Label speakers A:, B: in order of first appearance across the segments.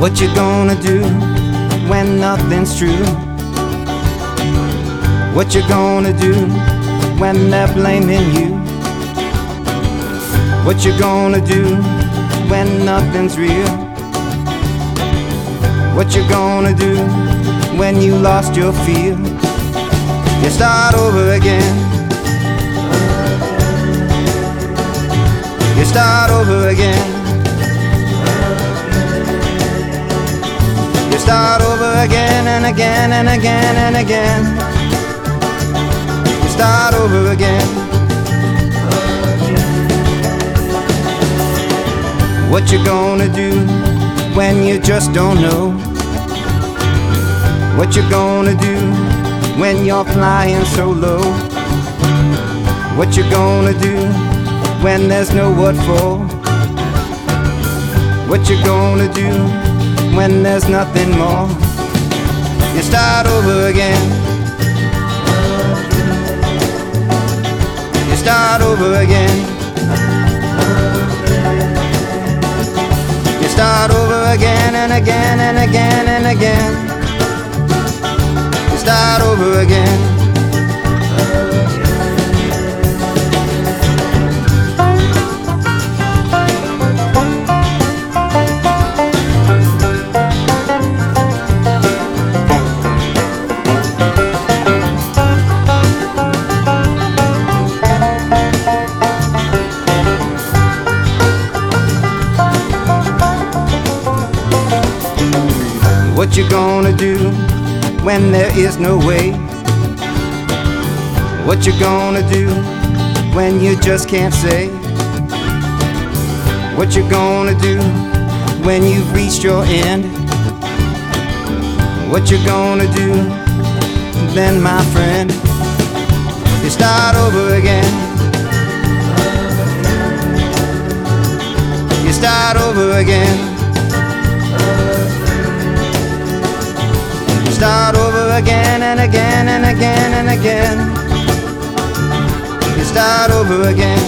A: What you gonna do when nothing's true? What you gonna do when they're blaming you? What you gonna do when nothing's real? What you gonna do when you lost your feel? You start over again. You start over again. You start over again and again and again and again. You start over again. What you gonna do when you just don't know? What you gonna do when you're flying so low? What you gonna do when there's no what for? What you gonna do when there's nothing more? You start over again. You start over again. You start over again and again and again and again. You start over again. What you gonna do when there is no way? What you gonna do when you just can't say? What you gonna do when you've reached your end? What you gonna do then, my friend? You start over again. You start over again. Start over again and again and again and again. You start over again.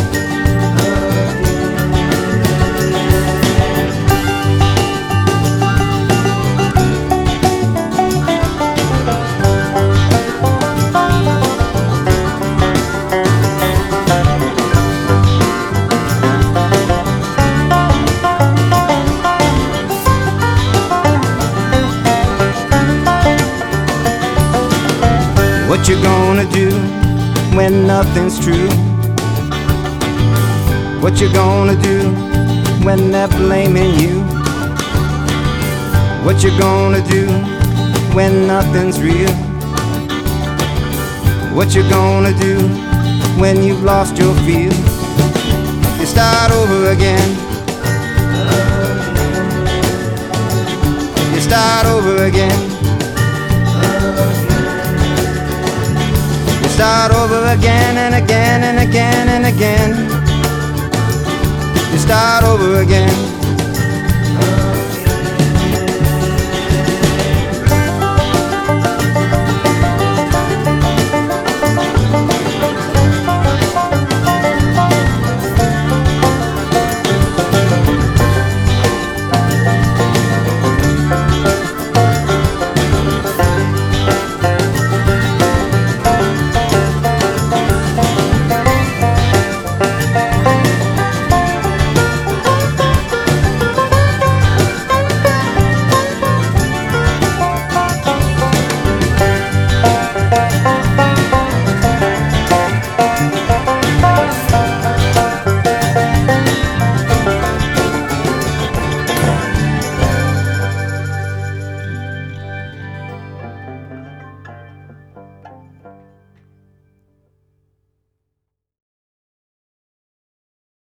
A: What you gonna do when nothing's true? What you gonna do when they're blaming you? What you gonna do when nothing's real? What you gonna do when you've lost your feel? You start over again. You start over again. Start over again and again and again and again. You start over again.